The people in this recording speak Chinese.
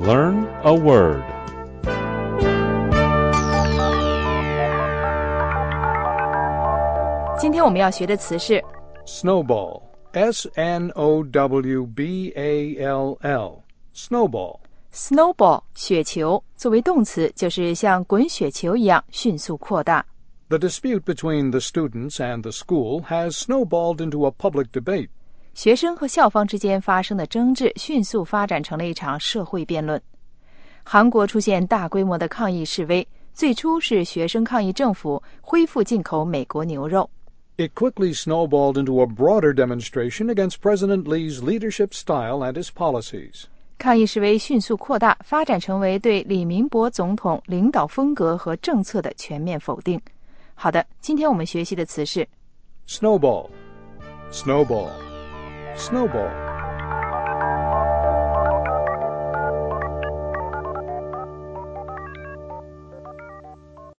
Learn a word. 今天我们要学的词是 Snowball, S-N-O-W-B-A-L-L, snowball. snowball 雪球，作为动词就是像滚雪球一样迅速扩大。 The dispute between the students and the school has snowballed into a public debate. 学生和校方之间发生的争执迅速发展成了一场社会辩论。韩国出现大规模的抗议示威，最初是学生抗议政府恢复进口美国牛肉。 It quickly snowballed into a broader demonstration against President Lee's leadership style and his policies. 抗议示威迅速扩大，发展成为对李明博总统领导风格和政策的全面否定。好的，今天我们学习的词是 Snowball, snowball, snowball.